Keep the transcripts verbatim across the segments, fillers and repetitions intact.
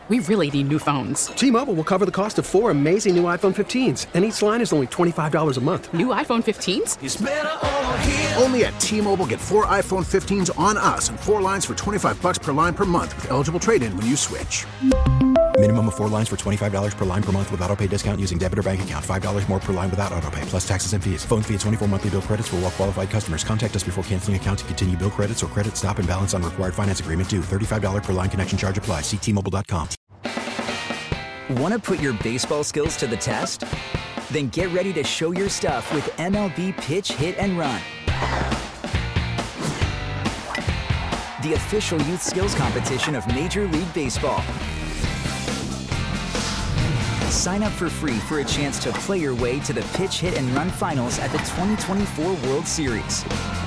we really need new phones. T-Mobile will cover the cost of four amazing new iPhone fifteens, and each line is only twenty-five dollars a month. New iPhone fifteens? It's better over here. Only at T-Mobile, get four iPhone fifteens on us and four lines for twenty-five dollars per line per month with eligible trade-in when you switch. Minimum of four lines for twenty-five dollars per line per month with autopay discount using debit or bank account. five dollars more per line without autopay, plus taxes and fees. Phone fee at twenty-four monthly bill credits for well-qualified customers. Contact us before canceling account to continue bill credits or credit stop and balance on required finance agreement due. thirty-five dollars per line connection charge applies. See T Mobile dot com. Want to put your baseball skills to the test? Then get ready to show your stuff with M L B Pitch, Hit, and Run. The official youth skills competition of Major League Baseball. Sign up for free for a chance to play your way to the Pitch, Hit, and Run finals at the twenty twenty-four World Series.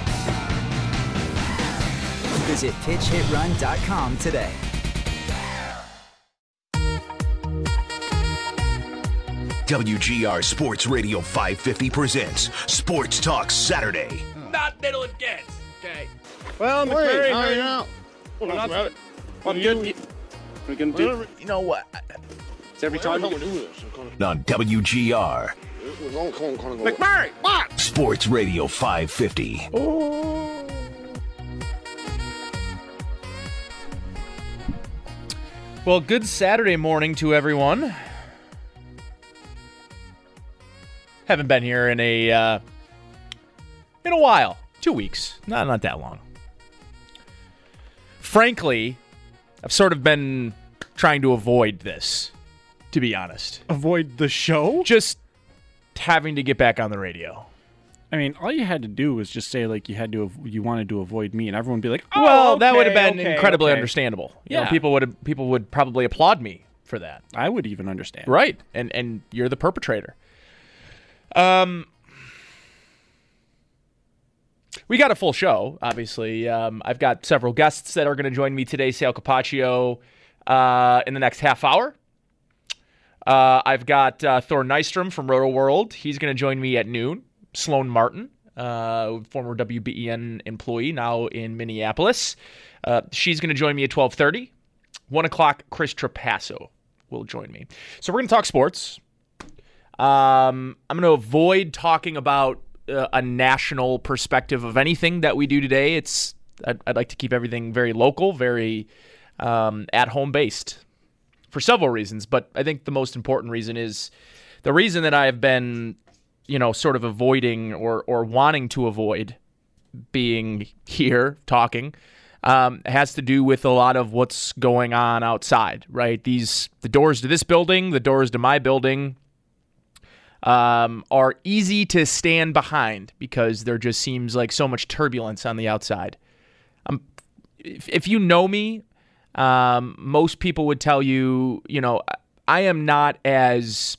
Visit pitch hit run dot com today. W G R Sports Radio five fifty presents Sports Talk Saturday. Not middle and gets. Okay. Well, Wait, McMurray, how how you you know? Well, Talk not about it. What You- good? We can do. You know what? It's every time. we we do do- this. On W G R We're going, going, going, going. McMurray, what? Sports Radio five fifty. Well, good Saturday morning to everyone. Haven't been here in a uh, in a while. Two weeks. Not not that long. Frankly, I've sort of been trying to avoid this, to be honest. Avoid the show? Just having to get back on the radio. I mean, all you had to do was just say like you had to, av- you wanted to avoid me, and everyone would be like, "Oh, well, that okay, would have been okay, incredibly okay." understandable. You know, Yeah. people would have, people would probably applaud me for that. I would even understand. Right, and and you're the perpetrator. Um, we got a full show, obviously. Um, I've got several guests that are going to join me today. Sal Capaccio uh, in the next half hour. Uh, I've got uh, Thor Nystrom from Roto World. He's going to join me at noon. Sloan Martin, uh, former W B E N employee, now in Minneapolis. Uh, she's going to join me at twelve thirty. one o'clock, Chris Trapasso will join me. So we're going to talk sports. Um, I'm going to avoid talking about uh, a national perspective of anything that we do today. It's I'd, I'd like to keep everything very local, very um, at-home based for several reasons. But I think the most important reason is the reason that I have been, you know, sort of avoiding or or wanting to avoid being here talking um, has to do with a lot of what's going on outside, right? These the doors to this building, the doors to my building um, are easy to stand behind because there just seems like so much turbulence on the outside. Um, if, if you know me, um, most people would tell you, you know, I am not as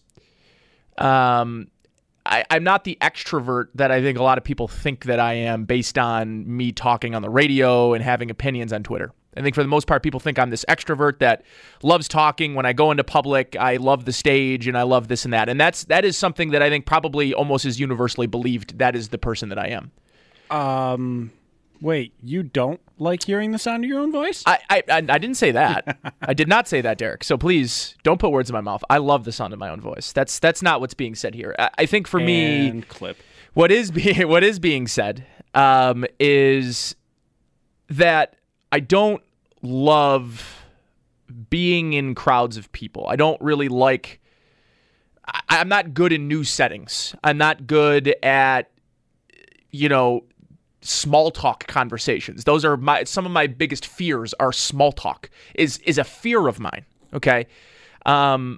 um. I, I'm not the extrovert that I think a lot of people think that I am based on me talking on the radio and having opinions on Twitter. I think for the most part, people think I'm this extrovert that loves talking. When I go into public, I love the stage and I love this and that. And that's that is something that I think probably almost is universally believed. That is the person that I am. Um, wait, you don't like hearing the sound of your own voice? I I, I, I didn't say that. I did not say that, Derek. So please don't put words in my mouth. I love the sound of my own voice. That's that's not what's being said here. I, I think for and me, clip. what is being what is being said um, is that I don't love being in crowds of people. I don't really like. I, I'm not good in new settings. I'm not good at, you know, small talk conversations. Those are my some of my biggest fears are small talk is is a fear of mine. Okay. Um,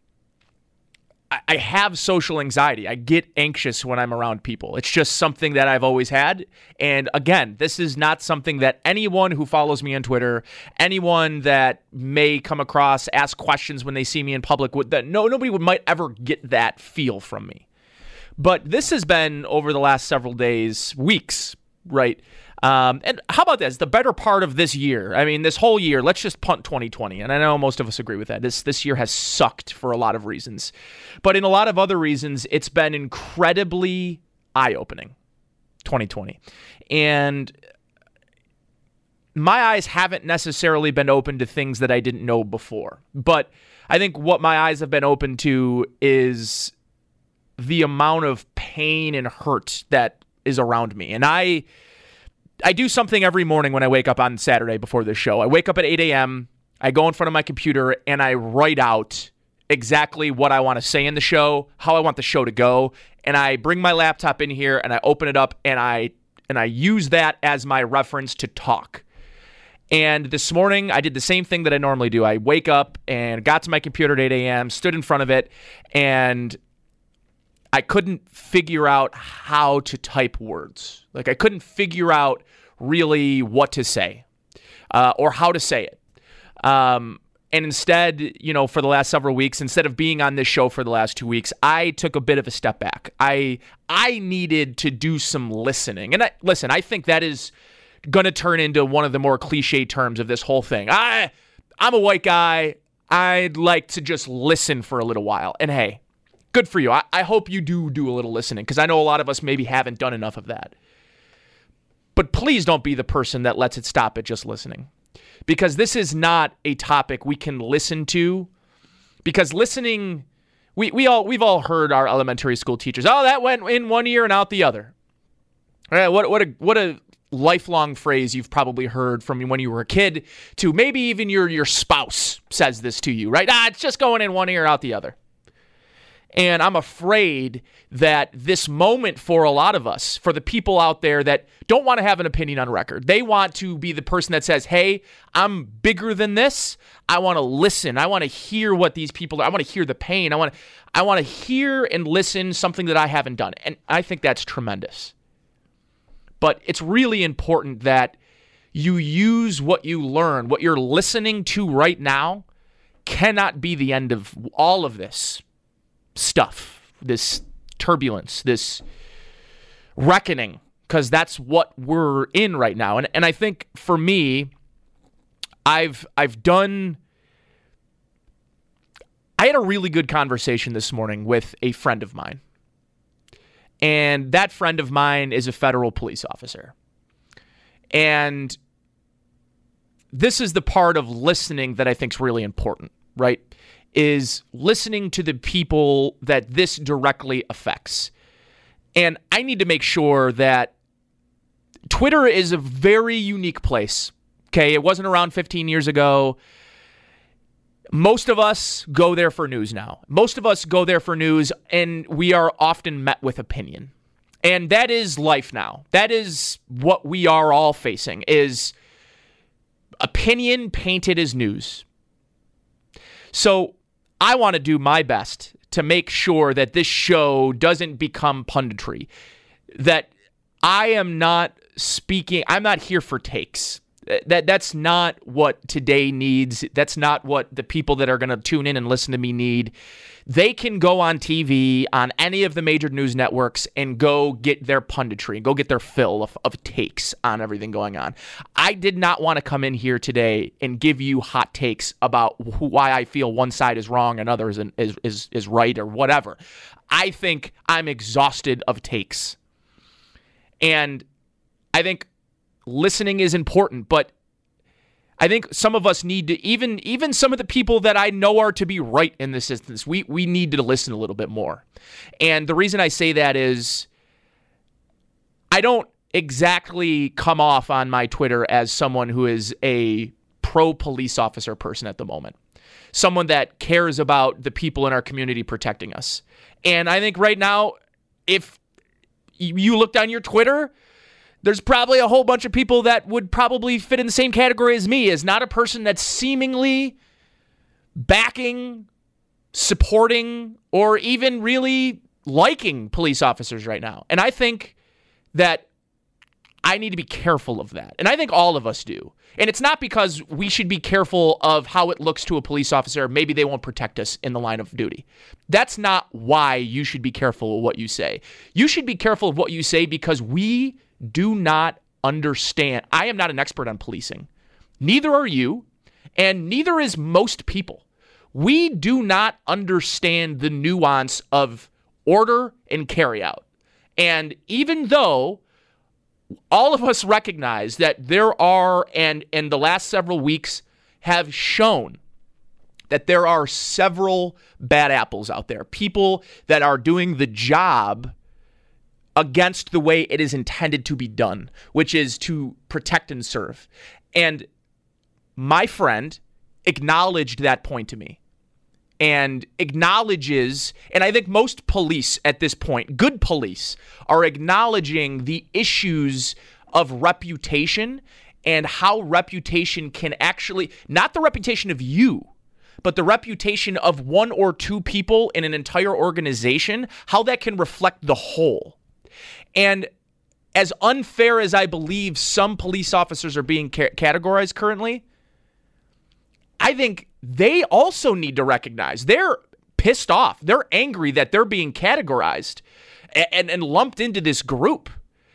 I, I have social anxiety. I get anxious when I'm around people. It's just something that I've always had. And again, this is not something that anyone who follows me on Twitter, anyone that may come across, ask questions when they see me in public, would that no nobody would might ever get that feel from me. But this has been over the last several days, weeks, right? Um, and how about this? The better part of this year, I mean, this whole year, let's just punt twenty twenty. And I know most of us agree with that. This this year has sucked for a lot of reasons. But in a lot of other reasons, it's been incredibly eye-opening, twenty twenty. And my eyes haven't necessarily been open to things that I didn't know before. But I think what my eyes have been open to is the amount of pain and hurt that is around me. And I I do something every morning when I wake up on Saturday before this show. I wake up at eight a.m., I go in front of my computer, and I write out exactly what I want to say in the show, how I want the show to go, and I bring my laptop in here, and I open it up, and I and I use that as my reference to talk. And this morning, I did the same thing that I normally do. I wake up and got to my computer at eight a.m., stood in front of it, and I couldn't figure out how to type words. Like, I couldn't figure out really what to say uh, or how to say it. Um, and instead, you know, for the last several weeks, instead of being on this show for the last two weeks, I took a bit of a step back. I I needed to do some listening. And I, listen, I think that is going to turn into one of the more cliche terms of this whole thing. I, I'm a white guy. I'd like to just listen for a little while. And hey, good for you. I, I hope you do do a little listening, because I know a lot of us maybe haven't done enough of that. But please don't be the person that lets it stop at just listening, because this is not a topic we can listen to, because listening, we, we all, we've all heard our elementary school teachers, oh, that went in one ear and out the other. All right, what, what a, what a, lifelong phrase you've probably heard from when you were a kid, to maybe even your your spouse says this to you, right? Ah, it's just going in one ear, out the other. And I'm afraid that this moment for a lot of us, for the people out there that don't want to have an opinion on record, they want to be the person that says, hey, I'm bigger than this. I want to listen. I want to hear what these people are. I want to hear the pain. I want to, I want to hear and listen something that I haven't done. And I think that's tremendous. But it's really important that you use what you learn. What you're listening to right now cannot be the end of all of this stuff, this turbulence, this reckoning, because that's what we're in right now. And and I think for me, I've I've done I had a really good conversation this morning with a friend of mine. And that friend of mine is a federal police officer. And this is the part of listening that I think is really important, right? Is listening to the people that this directly affects. And I need to make sure that Twitter is a very unique place. Okay, it wasn't around fifteen years ago. Most of us go there for news now. Most of us go there for news, and we are often met with opinion. And that is life now. That is what we are all facing, is opinion painted as news. So I want to do my best to make sure that this show doesn't become punditry, that I am not speaking, I'm not here for takes. That that's not what today needs. That's not what the people that are going to tune in and listen to me need. They can go on T V, on any of the major news networks, and go get their punditry, and go get their fill of, of takes on everything going on. I did not want to come in here today and give you hot takes about why I feel one side is wrong and others is, is, is right or whatever. I think I'm exhausted of takes. And I think listening is important, but I think some of us need to, even even some of the people that I know are to be right in this instance, we we need to listen a little bit more. And the reason I say that is I don't exactly come off on my Twitter as someone who is a pro-police officer person at the moment. Someone that cares about the people in our community protecting us. And I think right now, if you look down your Twitter, there's probably a whole bunch of people that would probably fit in the same category as me, as not a person that's seemingly backing, supporting, or even really liking police officers right now. And I think that I need to be careful of that. And I think all of us do. And it's not because we should be careful of how it looks to a police officer. Maybe they won't protect us in the line of duty. That's not why you should be careful of what you say. You should be careful of what you say because we do not understand. I am not an expert on policing. Neither are you, and neither is most people. We do not understand the nuance of order and carryout. And even though all of us recognize that there are, and and the last several weeks have shown that there are several bad apples out there, people that are doing the job against the way it is intended to be done, which is to protect and serve. And my friend acknowledged that point to me and acknowledges, and I think most police at this point, good police, are acknowledging the issues of reputation and how reputation can actually, not the reputation of you, but the reputation of one or two people in an entire organization, how that can reflect the whole. And as unfair as I believe some police officers are being ca- categorized currently, I think they also need to recognize they're pissed off. They're angry that they're being categorized and, and, and lumped into this group.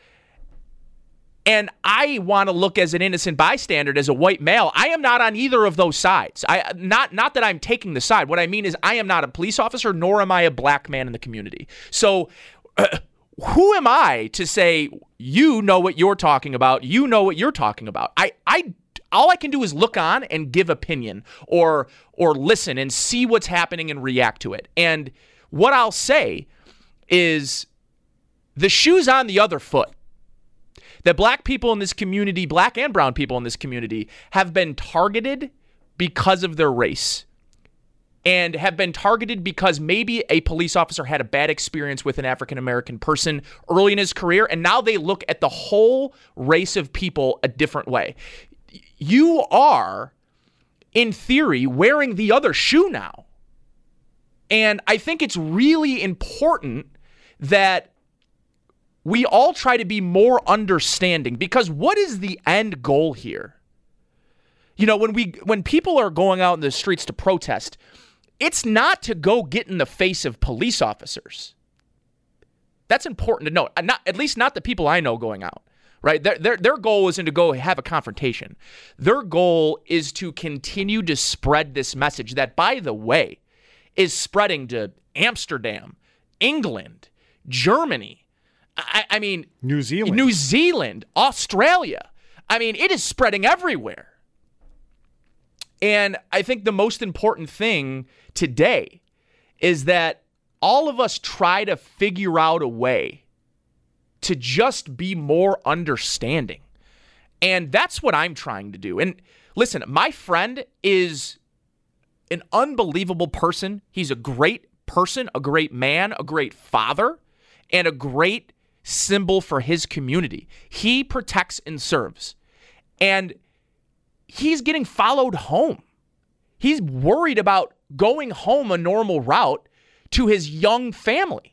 And I want to look as an innocent bystander, as a white male. I am not on either of those sides. I not not that I'm taking the side. What I mean is I am not a police officer, nor am I a black man in the community. So uh, who am I to say, you know what you're talking about, you know what you're talking about? I, I all I can do is look on and give opinion or or listen and see what's happening and react to it. And what I'll say is the shoe's on the other foot. That black people in this community, black and brown people in this community, have been targeted because of their race and have been targeted because maybe a police officer had a bad experience with an African-American person early in his career, and now they look at the whole race of people a different way. You are, in theory, wearing the other shoe now. And I think it's really important that we all try to be more understanding, because what is the end goal here? You know, when we when people are going out in the streets to protest, it's not to go get in the face of police officers. That's important to note. Not, at least not the people I know going out, right? Their, their, their goal isn't to go have a confrontation. Their goal is to continue to spread this message that, by the way, is spreading to Amsterdam, England, Germany, I, I mean, New Zealand, New Zealand, Australia. I mean, it is spreading everywhere. And I think the most important thing today is that all of us try to figure out a way to just be more understanding. And that's what I'm trying to do. And listen, my friend is an unbelievable person. He's a great person, a great man, a great father, and a great symbol for his community. He protects and serves. And he's getting followed home. He's worried about going home a normal route to his young family.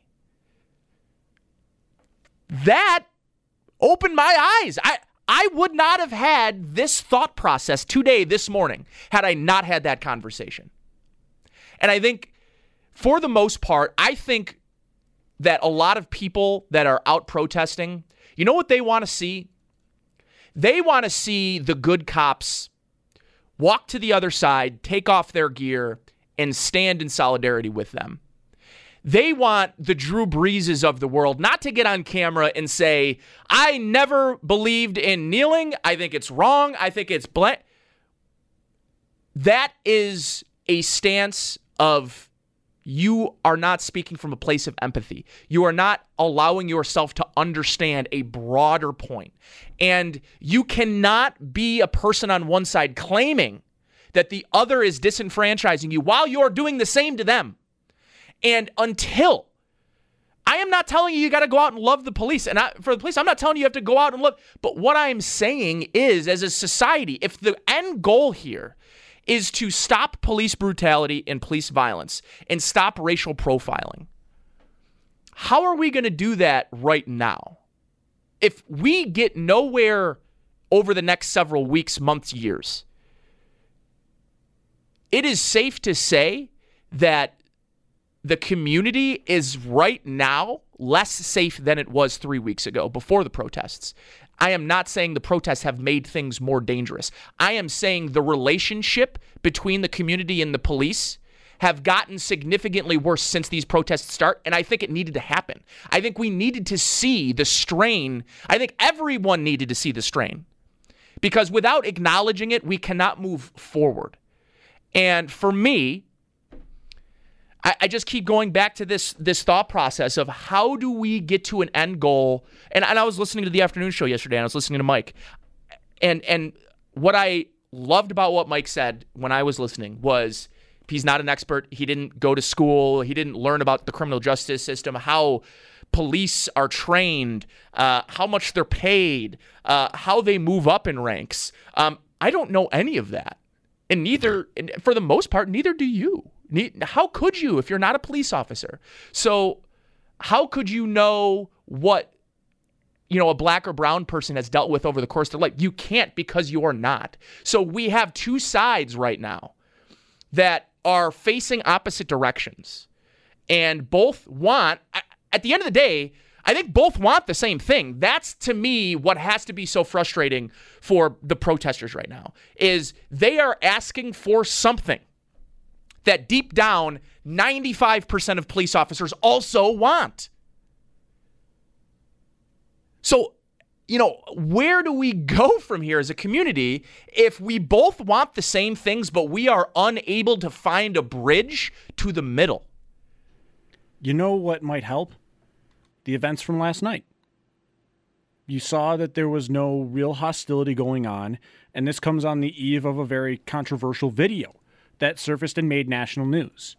That opened my eyes. I, I would not have had this thought process today, this morning, had I not had that conversation. And I think, for the most part, I think that a lot of people that are out protesting, you know what they want to see? They want to see the good cops walk to the other side, take off their gear, and stand in solidarity with them. They want the Drew Breeses of the world not to get on camera and say, I never believed in kneeling. I think it's wrong. I think it's blank. That is a stance of, you are not speaking from a place of empathy. You are not allowing yourself to understand a broader point. And you cannot be a person on one side claiming that the other is disenfranchising you while you're doing the same to them. And until, I am not telling you you got to go out and love the police. And I, for the police, I'm not telling you you have to go out and love. But what I'm saying is, as a society, if the end goal here is to stop police brutality and police violence and stop racial profiling, how are we going to do that right now? If we get nowhere over the next several weeks, months, years, it is safe to say that the community is right now less safe than it was three weeks ago before the protests. I am not saying the protests have made things more dangerous. I am saying the relationship between the community and the police have gotten significantly worse since these protests start, and I think it needed to happen. I think we needed to see the strain. I think everyone needed to see the strain, because without acknowledging it, we cannot move forward. And for me, I, I just keep going back to this this thought process of how do we get to an end goal? And, and I was listening to the afternoon show yesterday, and I was listening to Mike. And and what I loved about what Mike said when I was listening was he's not an expert. He didn't go to school. He didn't learn about the criminal justice system, how police are trained, uh, how much they're paid, uh, how they move up in ranks. Um, I don't know any of that. And neither, and for the most part, neither do you. How could you if you're not a police officer? So how could you know what, you know, a black or brown person has dealt with over the course of their life? You can't, because you are not. So we have two sides right now that are facing opposite directions. And both want, at the end of the day, I think both want the same thing. That's, to me, what has to be so frustrating for the protesters right now, is they are asking for something that deep down ninety-five percent of police officers also want. So, you know, where do we go from here as a community if we both want the same things, but we are unable to find a bridge to the middle? You know what might help? The events from last night. You saw that there was no real hostility going on, and this comes on the eve of a very controversial video that surfaced and made national news.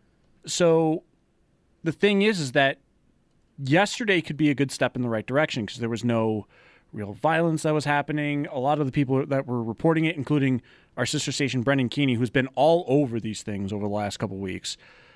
So the thing is, is that yesterday could be a good step in the right direction because there was no real violence that was happening. A lot of the people that were reporting it, including our sister station, Brendan Keeney, who's been all over these things over the last couple of weeks.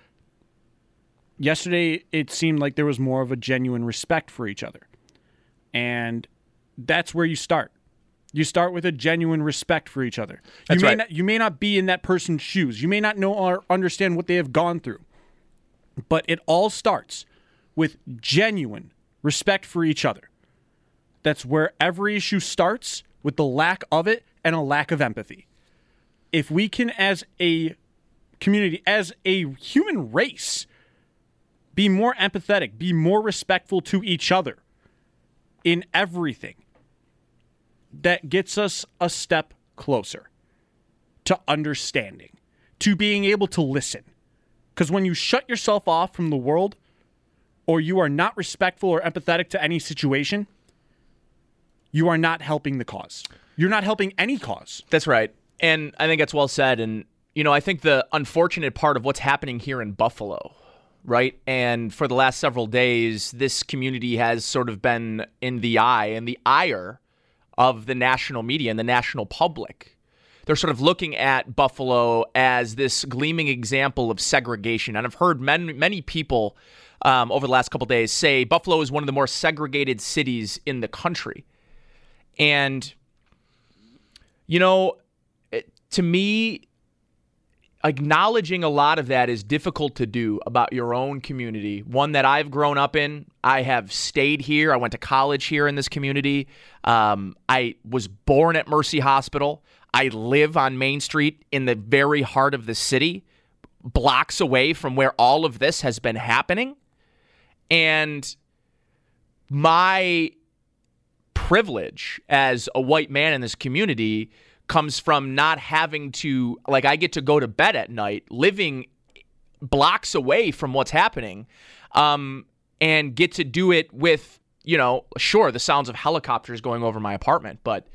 Yesterday, it seemed like there was more of a genuine respect for each other. And that's where you start. You start with a genuine respect for each other. That's you may right. Not, you may not be in that person's shoes. You may not know or understand what they have gone through. But it all starts with genuine respect for each other. That's where every issue starts, with the lack of it and a lack of empathy. If we can, as a community, as a human race, be more empathetic, be more respectful to each other in everything, that gets us a step closer to understanding, to being able to listen. Because when you shut yourself off from the world, or you are not respectful or empathetic to any situation, you are not helping the cause. You're not helping any cause. That's right. And I think that's well said. And, you know, I think the unfortunate part of what's happening here in Buffalo, right? And for the last several days, this community has sort of been in the eye and the ire of the national media and the national public. They're sort of looking at Buffalo as this gleaming example of segregation. And I've heard many, many people um, over the last couple of days say Buffalo is one of the more segregated cities in the country. And, you know, it, to me, acknowledging a lot of that is difficult to do about your own community, one that I've grown up in. I have stayed here. I went to college here in this community. Um, I was born at Mercy Hospital. I live on Main Street in the very heart of the city, blocks away from where all of this has been happening. And my privilege as a white man in this community comes from not having to, like, I get to go to bed at night living blocks away from what's happening, um, and get to do it with, you know, sure, the sounds of helicopters going over my apartment, but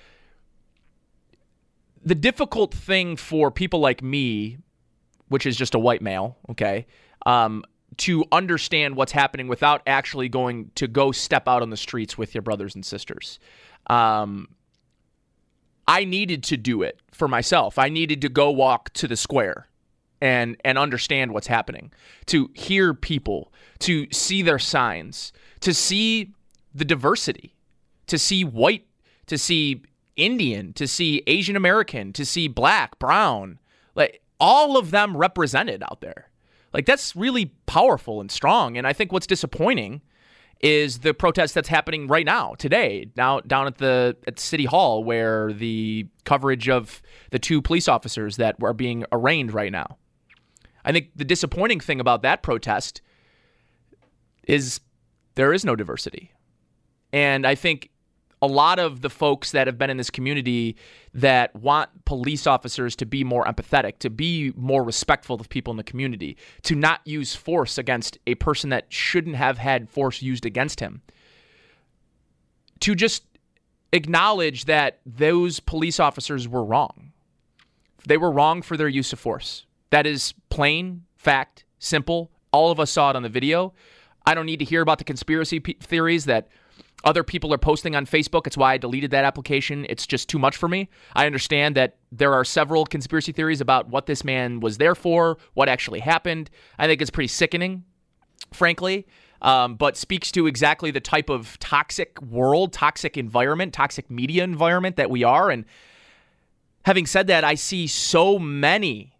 the difficult thing for people like me, which is just a white male, okay, um, to understand what's happening without actually going to go step out on the streets with your brothers and sisters. Um, I needed to do it for myself. I needed to go walk to the square and and understand what's happening, to hear people, to see their signs, to see the diversity, to see white, to see Indian, to see Asian American, to see black, brown, like all of them represented out there. Like, that's really powerful and strong. And I think what's disappointing is the protest that's happening right now, today, now down at the at City Hall, where the coverage of the two police officers that are being arraigned right now. I think the disappointing thing about that protest is there is no diversity. And I think a lot of the folks that have been in this community that want police officers to be more empathetic, to be more respectful of people in the community, to not use force against a person that shouldn't have had force used against him, to just acknowledge that those police officers were wrong. They were wrong for their use of force. That is plain, fact, simple. All of us saw it on the video. I don't need to hear about the conspiracy p- theories that other people are posting on Facebook. It's why I deleted that application. It's just too much for me. I understand that there are several conspiracy theories about what this man was there for, what actually happened. I think it's pretty sickening, frankly, um, but speaks to exactly the type of toxic world, toxic environment, toxic media environment that we are. And having said that, I see so many,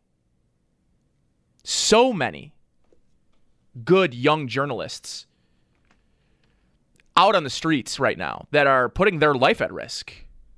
so many good young journalists out on the streets right now that are putting their life at risk.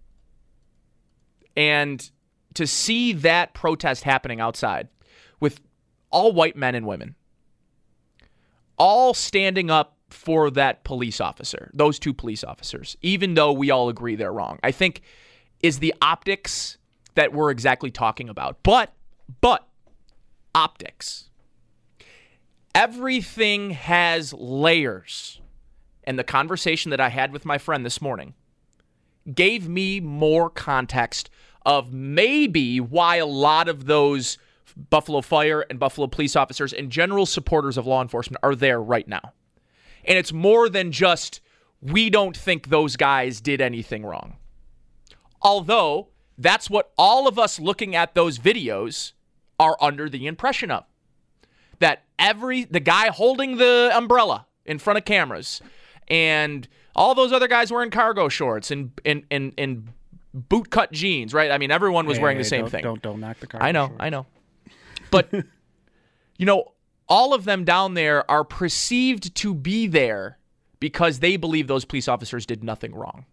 And to see that protest happening outside with all white men and women, all standing up for that police officer, those two police officers, even though we all agree they're wrong, I think is the optics that we're exactly talking about. But, but, optics. Everything has layers. And the conversation that I had with my friend this morning gave me more context of maybe why a lot of those Buffalo Fire and Buffalo police officers and general supporters of law enforcement are there right now. And it's more than just, we don't think those guys did anything wrong. Although, that's what all of us looking at those videos are under the impression of. That every, the guy holding the umbrella in front of cameras, and all those other guys wearing cargo shorts and and and, and boot cut jeans, right? I mean, everyone was hey, wearing hey, the same don't, thing. Don't don't knock the cargo I know, shorts. I know. But you know, all of them down there are perceived to be there because they believe those police officers did nothing wrong.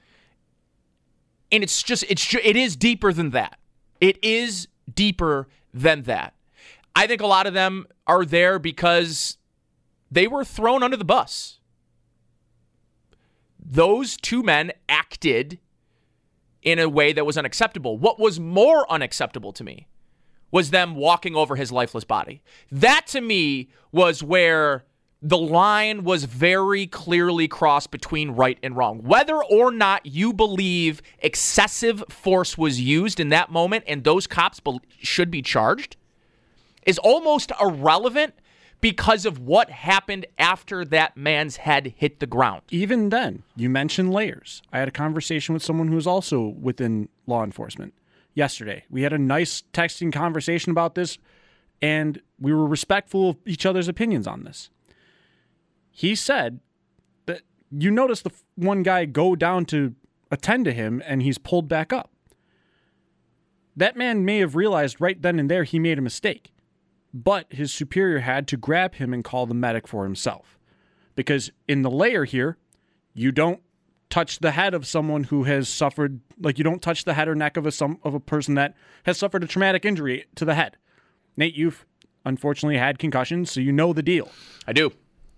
And it's just it's it is deeper than that. It is deeper than that. I think a lot of them are there because they were thrown under the bus. Those two men acted in a way that was unacceptable. What was more unacceptable to me was them walking over his lifeless body. That, to me, was where the line was very clearly crossed between right and wrong. Whether or not you believe excessive force was used in that moment and those cops be- should be charged is almost irrelevant because of what happened after that man's head hit the ground. Even then, you mentioned layers. I had a conversation with someone who's also within law enforcement yesterday. We had a nice texting conversation about this, and we were respectful of each other's opinions on this. He said that you notice the one guy go down to attend to him, and he's pulled back up. That man may have realized right then and there he made a mistake. But his superior had to grab him and call the medic for himself. Because in the layer here, you don't touch the head of someone who has suffered, like you don't touch the head or neck of a, some, of a person that has suffered a traumatic injury to the head. Nate, you've unfortunately had concussions, so you know the deal. I do.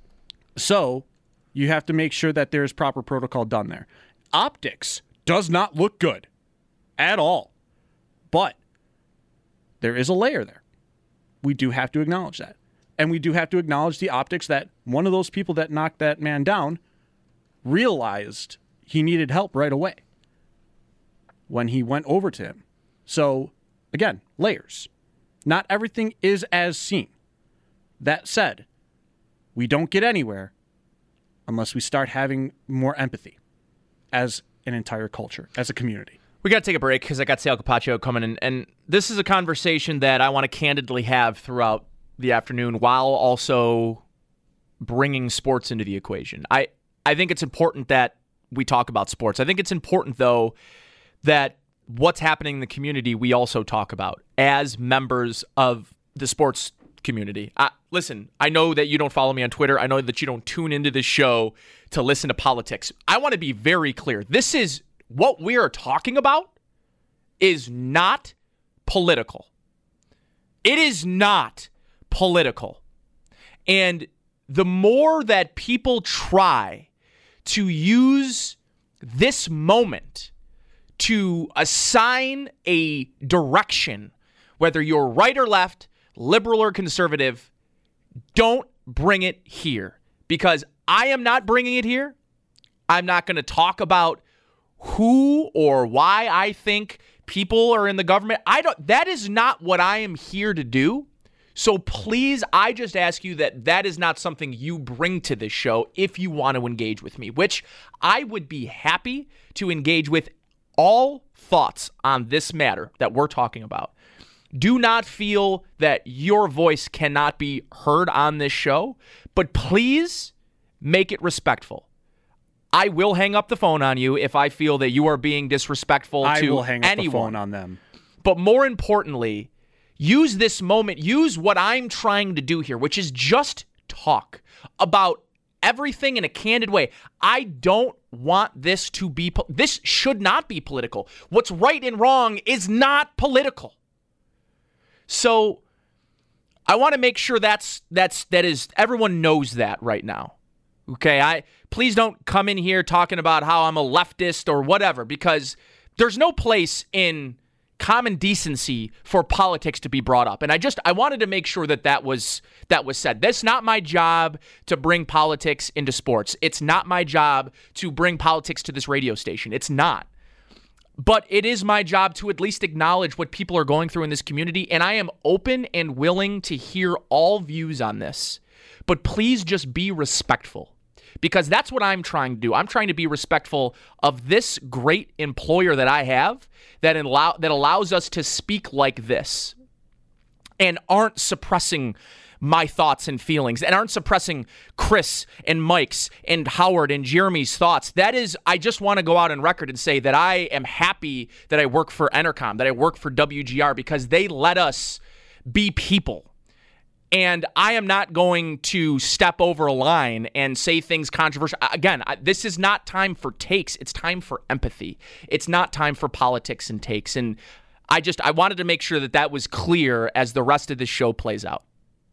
So you have to make sure that there's proper protocol done there. Optics does not look good at all. But there is a layer there. We do have to acknowledge that. And we do have to acknowledge the optics that one of those people that knocked that man down realized he needed help right away when he went over to him. So, again, layers. Not everything is as seen. That said, we don't get anywhere unless we start having more empathy as an entire culture, as a community. We got to take a break because I got Sal Capaccio coming in, and this is a conversation that I want to candidly have throughout the afternoon while also bringing sports into the equation. I, I think it's important that we talk about sports. I think it's important, though, that what's happening in the community we also talk about as members of the sports community. I, listen, I know that you don't follow me on Twitter. I know that you don't tune into this show to listen to politics. I want to be very clear. This is what we are talking about is not political. It is not political. And the more that people try to use this moment to assign a direction, whether you're right or left, liberal or conservative, don't bring it here. Because I am not bringing it here. I'm not going to talk about who or why I think people are in the government. I don't. That is not what I am here to do. So please, I just ask you that that is not something you bring to this show if you want to engage with me, which I would be happy to engage with all thoughts on this matter that we're talking about. Do not feel that your voice cannot be heard on this show, but please make it respectful. I will hang up the phone on you if I feel that you are being disrespectful I to will hang up anyone. the phone on them. But more importantly, use this moment, use what I'm trying to do here, which is just talk about everything in a candid way. I don't want this to be, po- this should not be political. What's right and wrong is not political. So I want to make sure that's, that's, that is, everyone knows that right now. Okay, I please don't come in here talking about how I'm a leftist or whatever, because there's no place in common decency for politics to be brought up. And I just I wanted to make sure that that was that was said. That's not my job to bring politics into sports. It's not my job to bring politics to this radio station. It's not. But it is my job to at least acknowledge what people are going through in this community, and I am open and willing to hear all views on this. But please just be respectful. Because that's what I'm trying to do. I'm trying to be respectful of this great employer that I have that allow that allows us to speak like this and aren't suppressing my thoughts and feelings and aren't suppressing Chris and Mike's and Howard and Jeremy's thoughts. That is, I just want to go out on record and say that I am happy that I work for Entercom, that I work for W G R, because they let us be people. And I am not going to step over a line and say things controversial. Again, I, this is not time for takes. It's time for empathy. It's not time for politics and takes. And I just, I wanted to make sure that that was clear as the rest of this show plays out.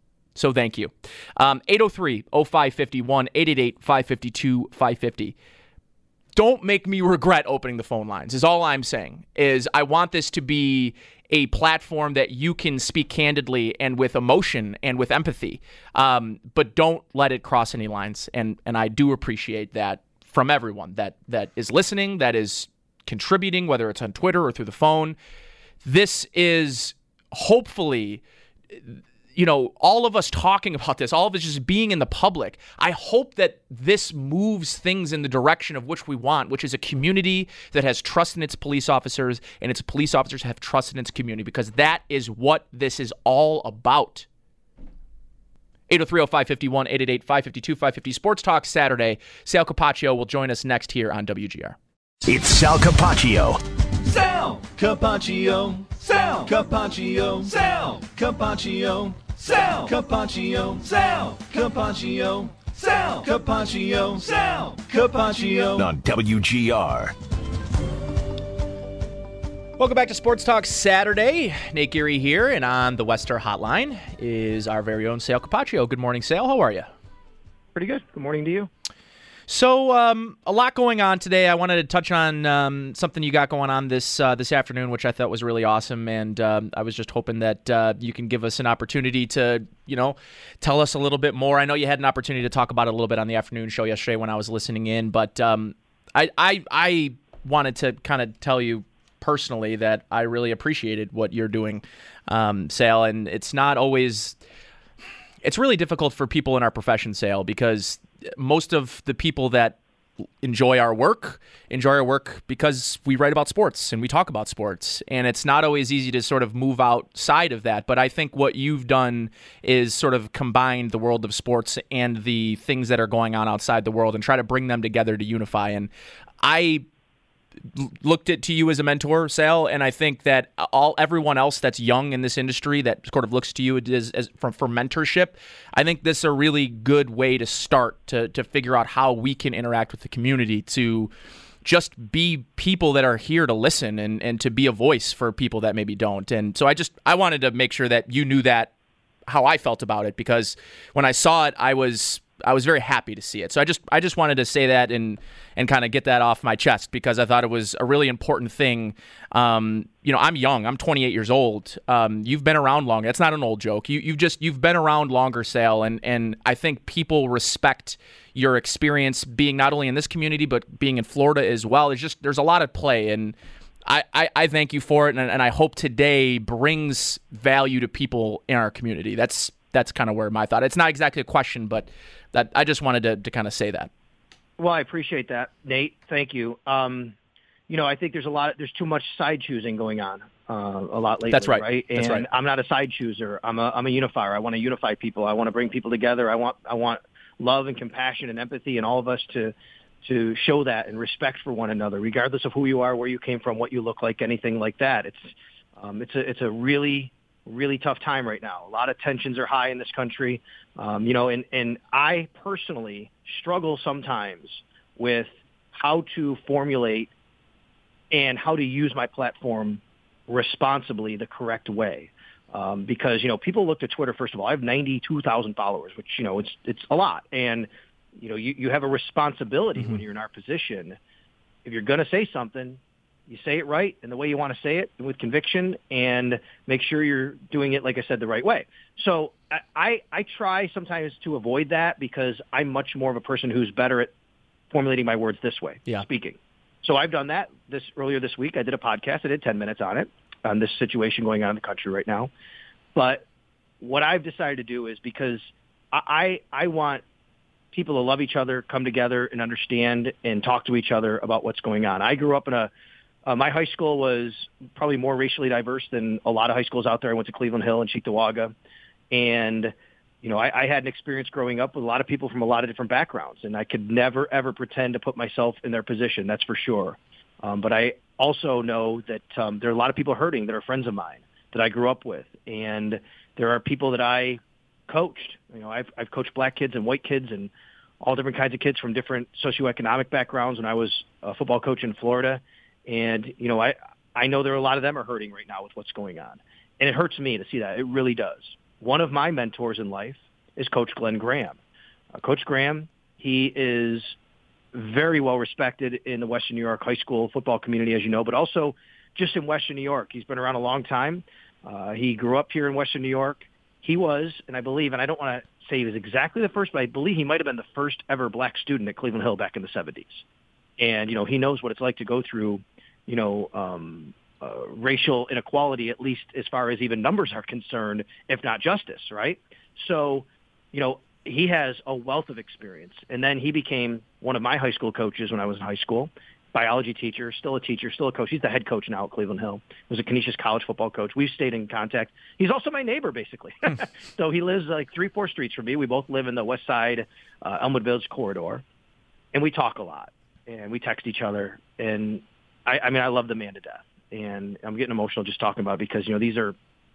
So thank you. Um, eight oh three, oh five five one, eight eight eight, five five two, five five zero. Don't make me regret opening the phone lines is all I'm saying. Is I want this to be a platform that you can speak candidly and with emotion and with empathy, um, but don't let it cross any lines. And and I do appreciate that from everyone that that is listening, that is contributing, whether it's on Twitter or through the phone. This is hopefully, you know, all of us talking about this, all of us just being in the public. I hope that this moves things in the direction of which we want, which is a community that has trust in its police officers and its police officers have trust in its community, because that is what this is all about. eight oh three, oh five five one, eight eight eight, five five two, five five zero. Sports Talk Saturday. Sal Capaccio will join us next here on W G R. It's Sal Capaccio. Sal Capaccio. Sal Capaccio. Sal Capaccio. Sal Capaccio. Sal Capaccio. Sal Capaccio. Sal Capaccio. On W G R. Welcome back to Sports Talk Saturday. Nate Geary here, and on the Wester Hotline is our very own Sal Capaccio. Good morning, Sal. How are you? Pretty good. Good morning to you. So, um, a lot going on today. I wanted to touch on um, something you got going on this uh, this afternoon, which I thought was really awesome, and um, I was just hoping that uh, you can give us an opportunity to, you know, tell us a little bit more. I know you had an opportunity to talk about it a little bit on the afternoon show yesterday when I was listening in, but um, I, I I wanted to kind of tell you personally that I really appreciated what you're doing, um, Sal, and it's not always. It's really difficult for people in our profession, Sal, because most of the people that enjoy our work enjoy our work because we write about sports and we talk about sports, and it's not always easy to sort of move outside of that. But I think what you've done is sort of combine the world of sports and the things that are going on outside the world and try to bring them together to unify. And I looked at to you as a mentor, Sal, and I think that all everyone else that's young in this industry that sort of looks to you as, as for, for mentorship, I think this is a really good way to start to to figure out how we can interact with the community, to just be people that are here to listen and, and to be a voice for people that maybe don't. And so I just I wanted to make sure that you knew that how I felt about it, because when I saw it, I was I was very happy to see it. So I just I just wanted to say that and and kind of get that off my chest, because I thought it was a really important thing. Um, you know, I'm young. I'm twenty-eight years old. Um, you've been around long. That's not an old joke. You you've just you've been around longer, Sale, and and I think people respect your experience being not only in this community but being in Florida as well. It's just there's a lot at play, and I, I, I thank you for it, and, and I hope today brings value to people in our community. That's that's kind of where my thought. It's not exactly a question, but that I just wanted to, to kind of say that. Well, I appreciate that, Nate. Thank you. Um, you know, I think there's a lot. There's too much side choosing going on uh, a lot lately. That's right. Right. And That's right. I'm not a side chooser. I'm a I'm a unifier. I want to unify people. I want to bring people together. I want I want love and compassion and empathy, and all of us to. to show that and respect for one another, regardless of who you are, where you came from, what you look like, anything like that. It's um, it's a it's a really really tough time right now. A lot of tensions are high in this country, um, you know, and and I personally struggle sometimes with how to formulate and how to use my platform responsibly, the correct way. Um, because you know, people look to Twitter. First of all, I have ninety-two thousand followers, which you know it's it's a lot, and you know, you, you have a responsibility mm-hmm. when you're in our position. If you're going to say something, you say it right and the way you want to say it, with conviction, and make sure you're doing it, like I said, the right way. So I, I, I try sometimes to avoid that, because I'm much more of a person who's better at formulating my words this way, yeah. speaking. So I've done that this earlier this week. I did a podcast. I did ten minutes on it, on this situation going on in the country right now. But what I've decided to do is, because I, I, I want people to love each other, come together and understand and talk to each other about what's going on. I grew up in a, uh, my high school was probably more racially diverse than a lot of high schools out there. I went to Cleveland Hill and Cheektowaga. And, you know, I, I had an experience growing up with a lot of people from a lot of different backgrounds, and I could never, ever pretend to put myself in their position. That's for sure. Um, but I also know that um, there are a lot of people hurting that are friends of mine that I grew up with. And there are people that I coached. You know, I've, I've coached black kids and white kids and all different kinds of kids from different socioeconomic backgrounds when I was a football coach in Florida. And, you know, I, I know there are a lot of them are hurting right now with what's going on. And it hurts me to see that. It really does. One of my mentors in life is Coach Glenn Graham. Uh, Coach Graham, he is very well respected in the Western New York high school football community, as you know, but also just in Western New York. He's been around a long time. Uh, he grew up here in Western New York. He was, and I believe, and I don't want to say he was exactly the first, but I believe he might have been the first ever black student at Cleveland Hill back in the seventies. And, you know, he knows what it's like to go through, you know, um, uh, racial inequality, at least as far as even numbers are concerned, if not justice, right? So, you know, he has a wealth of experience. And then he became one of my high school coaches when I was in high school. Biology teacher, still a teacher, still a coach. He's the head coach now at Cleveland Hill. He was a Canisius College football coach. We've stayed in contact. He's also my neighbor, basically. So he lives like three, four streets from me. We both live in the west side uh, Elmwood Village corridor. And we talk a lot. And we text each other. And, I, I mean, I love the man to death. And I'm getting emotional just talking about it because, you know, these are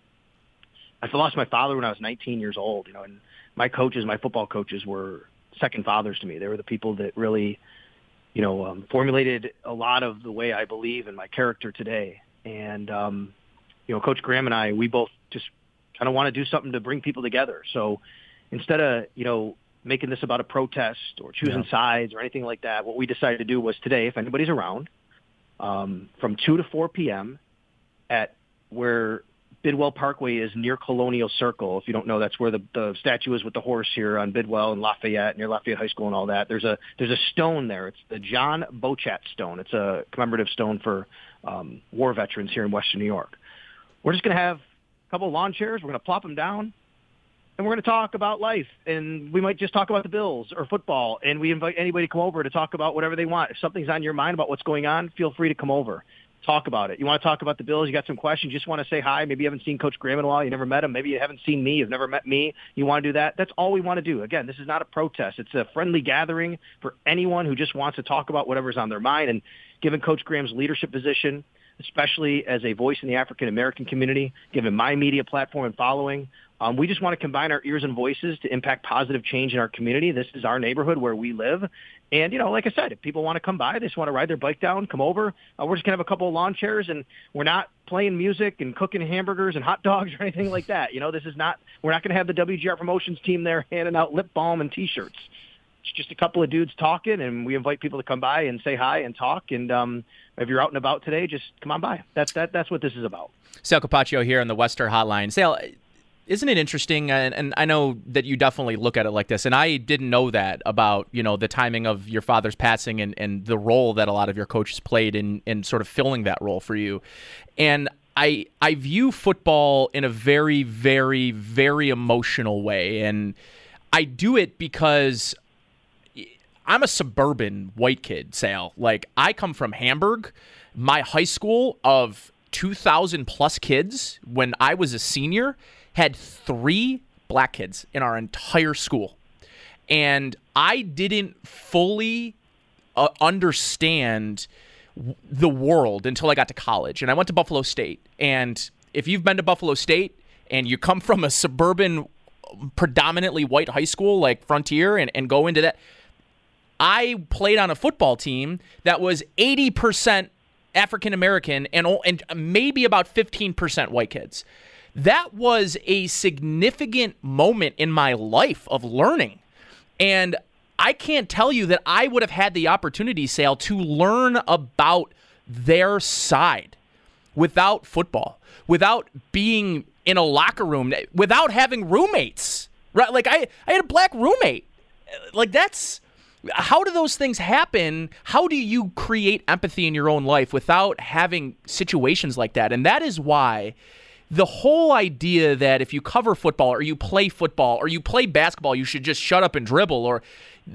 – I lost my father when I was nineteen years old, you know, and my coaches, my football coaches were second fathers to me. They were the people that really – you know, um, formulated a lot of the way I believe in my character today. And, um, you know, Coach Graham and I, we both just kind of want to do something to bring people together. So instead of, you know, making this about a protest or choosing yeah. sides or anything like that, what we decided to do was today, if anybody's around, um, from two to four p.m. at where Bidwell Parkway is near Colonial Circle. If you don't know, that's where the, the statue is with the horse here on Bidwell and Lafayette, near Lafayette High School and all that. There's a there's a stone there. It's the John Bochat Stone. It's a commemorative stone for um, war veterans here in Western New York. We're just going to have a couple of lawn chairs. We're going to plop them down, and we're going to talk about life. And we might just talk about the Bills or football, and we invite anybody to come over to talk about whatever they want. If something's on your mind about what's going on, feel free to come over. Talk about it. You want to talk about the Bills? You got some questions? You just want to say hi? Maybe you haven't seen Coach Graham in a while. You never met him. Maybe you haven't seen me. You've never met me. You want to do that? That's all we want to do. Again, this is not a protest. It's a friendly gathering for anyone who just wants to talk about whatever's on their mind. And given Coach Graham's leadership position, especially as a voice in the African-American community, given my media platform and following, Um, we just want to combine our ears and voices to impact positive change in our community. This is our neighborhood where we live. And, you know, like I said, if people want to come by, they just want to ride their bike down, come over. Uh, we're just going to have a couple of lawn chairs, and we're not playing music and cooking hamburgers and hot dogs or anything like that. You know, this is not – we're not going to have the W G R Promotions team there handing out lip balm and T-shirts. It's just a couple of dudes talking, and we invite people to come by and say hi and talk. And um, if you're out and about today, just come on by. That's that. That's what this is about. Sal Capaccio here on the Wester Hotline. Sal, isn't it interesting? And, and I know that you definitely look at it like this, and I didn't know that about, you know, the timing of your father's passing and, and the role that a lot of your coaches played in, in sort of filling that role for you. And I I view football in a very, very, very emotional way. And I do it because I'm a suburban white kid, Sal. Like, I come from Hamburg. My high school of two thousand plus kids, when I was a senior, had three black kids in our entire school. And I didn't fully uh, understand w- the world until I got to college. And I went to Buffalo State. And if you've been to Buffalo State and you come from a suburban, predominantly white high school like Frontier and, and go into that, I played on a football team that was eighty percent African American and and maybe about fifteen percent white kids. That was a significant moment in my life of learning. And I can't tell you that I would have had the opportunity, Sal, to learn about their side without football, without being in a locker room, without having roommates. Right? Like I, I had a black roommate. Like that's... How do those things happen? How do you create empathy in your own life without having situations like that? And that is why the whole idea that if you cover football or you play football or you play basketball, you should just shut up and dribble, or,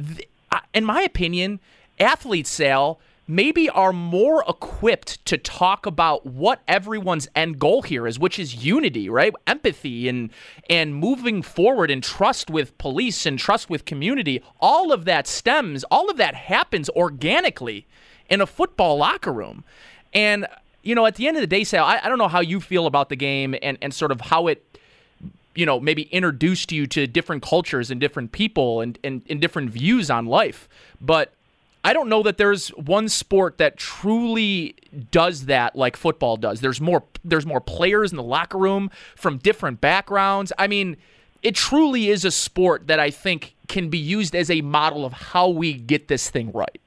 in my opinion, athletes, Sal, maybe are more equipped to talk about what everyone's end goal here is, which is unity, right? Empathy and and moving forward and trust with police and trust with community. All of that stems, all of that happens organically in a football locker room. And, you know, at the end of the day, Sal, I, I don't know how you feel about the game and, and sort of how it, you know, maybe introduced you to different cultures and different people and, and, and different views on life. But I don't know that there's one sport that truly does that like football does. There's more there's more players in the locker room from different backgrounds. I mean, it truly is a sport that I think can be used as a model of how we get this thing right.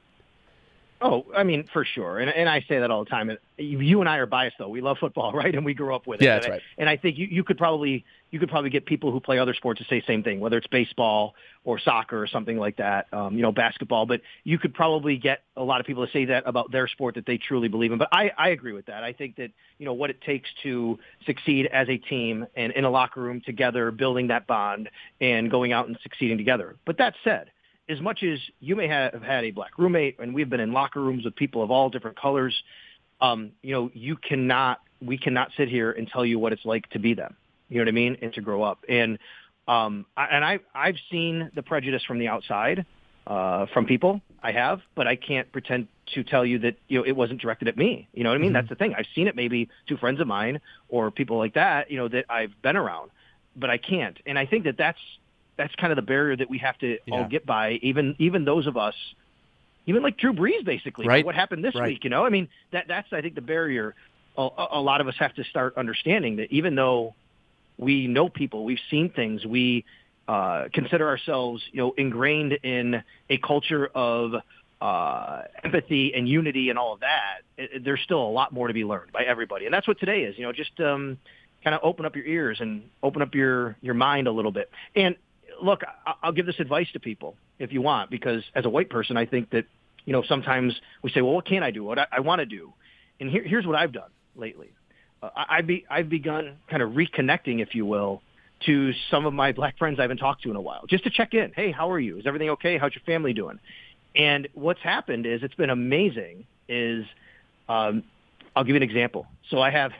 Oh, I mean, for sure. And and I say that all the time. And you and I are biased, though. We love football, right? And we grew up with it. Yeah, that's and right. I, and I think you, you could probably you could probably get people who play other sports to say the same thing, whether it's baseball or soccer or something like that, um, you know, basketball. But you could probably get a lot of people to say that about their sport that they truly believe in. But I, I agree with that. I think that, you know, what it takes to succeed as a team and in a locker room together, building that bond and going out and succeeding together. But that said, as much as you may have had a black roommate, and we've been in locker rooms with people of all different colors, um, you know, you cannot, we cannot sit here and tell you what it's like to be them. You know what I mean? And to grow up. And, um, I, and I, I've seen the prejudice from the outside, uh, from people. I have, but I can't pretend to tell you that, you know, it wasn't directed at me. You know what I mean? Mm-hmm. That's the thing. I've seen it maybe to friends of mine or people like that, you know, that I've been around, but I can't. And I think that that's, that's kind of the barrier that we have to yeah. all get by, even even those of us, even like Drew Brees, basically. Right. What happened this right. week, you know? I mean, that that's, I think, the barrier a, a lot of us have to start understanding, that even though we know people, we've seen things, we uh, consider ourselves, you know, ingrained in a culture of uh, empathy and unity and all of that, it, there's still a lot more to be learned by everybody. And that's what today is, you know, just um, kind of open up your ears and open up your, your mind a little bit. And, look, I'll give this advice to people if you want, because as a white person, I think that, you know, sometimes we say, well, what can I do? What I, I want to do? And here, here's what I've done lately. Uh, I be, I've begun kind of reconnecting, if you will, to some of my black friends I haven't talked to in a while, just to check in. Hey, how are you? Is everything okay? How's your family doing? And what's happened is, it's been amazing, is um, I'll give you an example. So I have...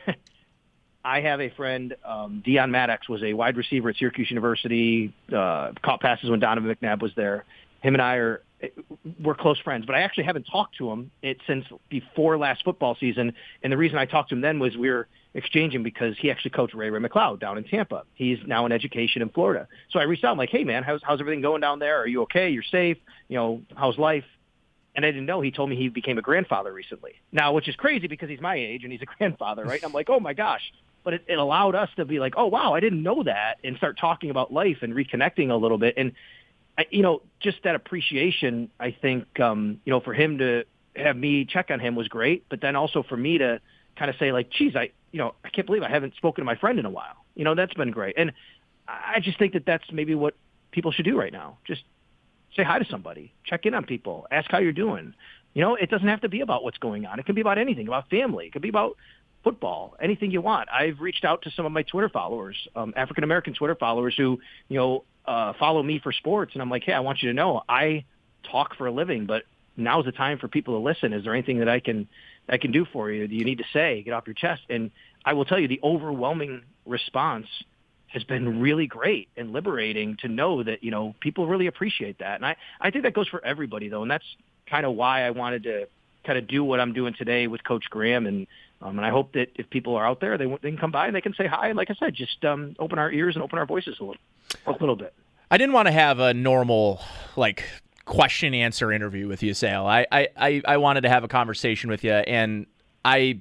I have a friend, um, Dion Maddox, was a wide receiver at Syracuse University, uh, caught passes when Donovan McNabb was there. Him and I are, we're close friends, but I actually haven't talked to him it, since before last football season. And the reason I talked to him then was we were exchanging because he actually coached Ray Ray McLeod down in Tampa. He's now in education in Florida. So I reached out. I'm like, hey, man, how's, how's everything going down there? Are you okay? You're safe? You know, how's life? And I didn't know. He told me he became a grandfather recently. Now, which is crazy because he's my age and he's a grandfather, right? And I'm like, oh, my gosh. But it, it allowed us to be like, oh, wow, I didn't know that, and start talking about life and reconnecting a little bit. And, I, you know, just that appreciation, I think, um, you know, for him to have me check on him was great. But then also for me to kind of say, like, geez, I, you know, I can't believe I haven't spoken to my friend in a while. You know, that's been great. And I just think that that's maybe what people should do right now. Just say hi to somebody, check in on people, ask how you're doing. You know, it doesn't have to be about what's going on. It can be about anything, about family. It could be about football, anything you want. I've reached out to some of my Twitter followers, um, African-American Twitter followers who, you know, uh, follow me for sports. And I'm like, hey, I want you to know I talk for a living, but now's the time for people to listen. Is there anything that I can I can do for you? Do you need to say, get off your chest? And I will tell you, the overwhelming response has been really great and liberating to know that, you know, people really appreciate that. And I, I think that goes for everybody, though. And that's kind of why I wanted to kind of do what I'm doing today with Coach Graham. And um, and I hope that if people are out there, they, they can come by and they can say hi. And like I said, just um, open our ears and open our voices a little, a little bit. I didn't want to have a normal, like, question answer interview with you, Sale. I, I, I wanted to have a conversation with you, and I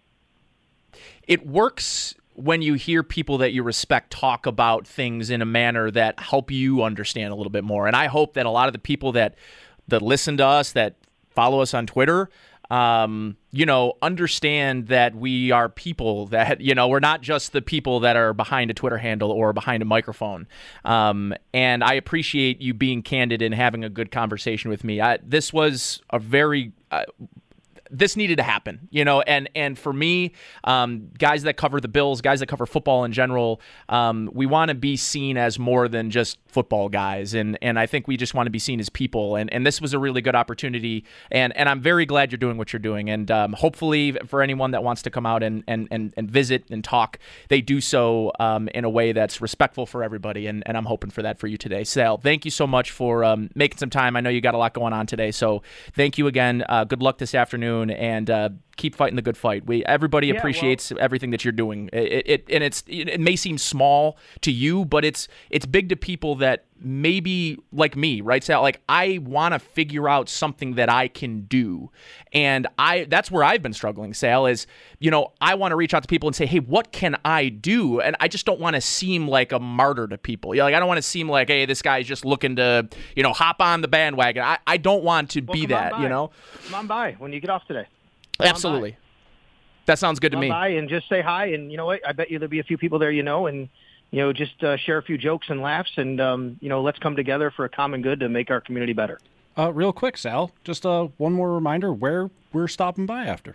it works when you hear people that you respect talk about things in a manner that help you understand a little bit more. And I hope that a lot of the people that that listen to us, that follow us on Twitter, um, you know, understand that we are people, that, you know, we're not just the people that are behind a Twitter handle or behind a microphone. Um, and I appreciate you being candid and having a good conversation with me. I, this was a very... Uh, This needed to happen, you know, and and for me, um, guys that cover the Bills, guys that cover football in general, um, we want to be seen as more than just football guys, and and I think we just want to be seen as people, and and this was a really good opportunity, and and I'm very glad you're doing what you're doing, and um, hopefully for anyone that wants to come out and and and, and visit and talk, they do so um, in a way that's respectful for everybody, and, and I'm hoping for that for you today. Sal, thank you so much for um, making some time. I know you got a lot going on today, so thank you again. Uh, good luck this afternoon. And uh, keep fighting the good fight. We everybody yeah, appreciates well, everything that you're doing. It, it and it's it may seem small to you, but it's it's big to people that maybe like me, right? So like I want to figure out something that I can do, and I that's where I've been struggling. Sal, is you know I want to reach out to people and say, hey, what can I do? And I just don't want to seem like a martyr to people. You know, like I don't want to seem like, hey, this guy's just looking to you know hop on the bandwagon. I, I don't want to well, be that. You know, come on by when you get off today. Absolutely. That sounds good Come to me. by and just say hi, and you know what? I bet you there'll be a few people there you know, and you know just uh, share a few jokes and laughs, and um, you know let's come together for a common good to make our community better. Uh, real quick, Sal, just uh, one more reminder where we're stopping by after.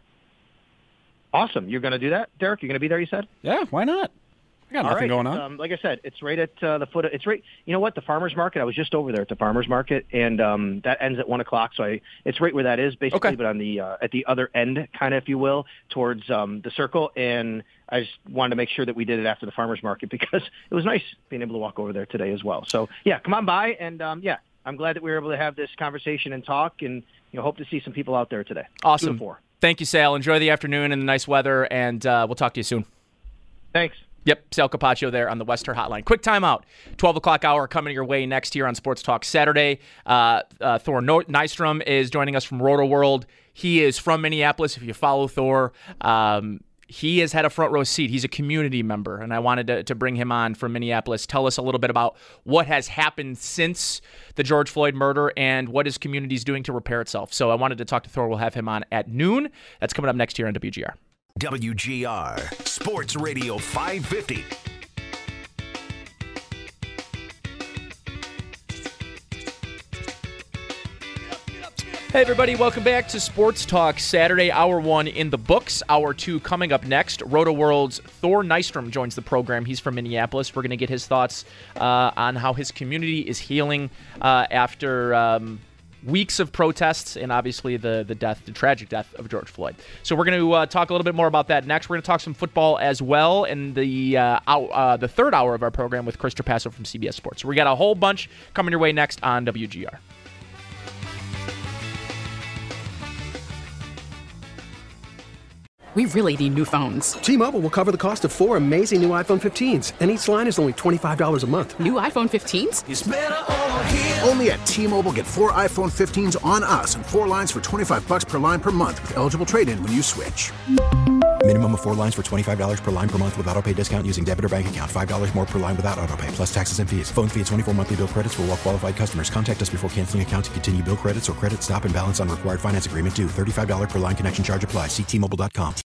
Awesome. You're going to do that, Derek? You're going to be there, you said? Yeah, why not? I got All nothing right. going on. Um, like I said, it's right at uh, the foot. Of, it's right. You know what? The farmers market. I was just over there at the farmers market, and um, that ends at one o'clock. So I, it's right where that is, basically, okay. but on the uh, at the other end, kind of, if you will, towards um, the circle. And I just wanted to make sure that we did it after the farmers market because it was nice being able to walk over there today as well. So yeah, come on by, and um, yeah, I'm glad that we were able to have this conversation and talk, and you know, hope to see some people out there today. Awesome. Thank you, Sal. Enjoy the afternoon and the nice weather, and uh, we'll talk to you soon. Thanks. Yep, Sal Capaccio there on the Western Hotline. Quick timeout. twelve o'clock hour coming your way next here on Sports Talk Saturday. Uh, uh, Thor Nystrom is joining us from Roto World. He is from Minneapolis. If you follow Thor, um, he has had a front row seat. He's a community member, and I wanted to, to bring him on from Minneapolis. Tell us a little bit about what has happened since the George Floyd murder and what his community is doing to repair itself. So I wanted to talk to Thor. We'll have him on at noon. That's coming up next here on W G R. W G R Sports Radio five fifty. Hey everybody, welcome back to Sports Talk Saturday. Hour one in the books. Hour two coming up next. Roto World's Thor Nystrom joins the program. He's from Minneapolis. We're going to get his thoughts uh, on how his community is healing uh, after um, weeks of protests and obviously the the death, the tragic death of George Floyd. So we're going to uh, talk a little bit more about that next. We're going to talk some football as well in the uh, hour, uh, the third hour of our program with Chris Trapasso from C B S Sports. So we got a whole bunch coming your way next on W G R. We really need new phones. T-Mobile will cover the cost of four amazing new iPhone fifteens, and each line is only twenty-five dollars a month. New iPhone fifteens? It's better over here. Only at T-Mobile, get four iPhone fifteens on us and four lines for twenty-five bucks per line per month with eligible trade-in when you switch. Minimum of four lines for twenty-five dollars per line per month with autopay discount using debit or bank account. five dollars more per line without autopay, plus taxes and fees. Phone fee at twenty-four monthly bill credits for well-qualified customers. Contact us before canceling account to continue bill credits or credit stop and balance on required finance agreement due. thirty-five dollars per line connection charge applies. See T Mobile dot com.